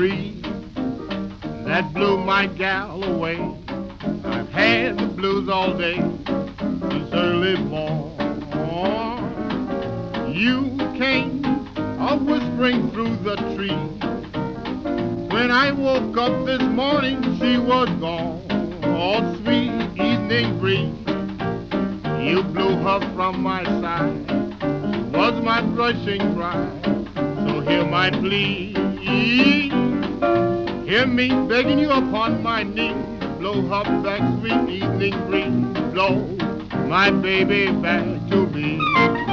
breeze that blew my gal away. I've had the blues all day since early morn. You came whispering through the trees. When I woke up this morning, she was gone. Oh, sweet evening breeze, you blew her from my side. She was my blushing bride. So hear my plea. Hear me begging you upon my knees. Blow her back, sweet evening breeze. Blow my baby back to me.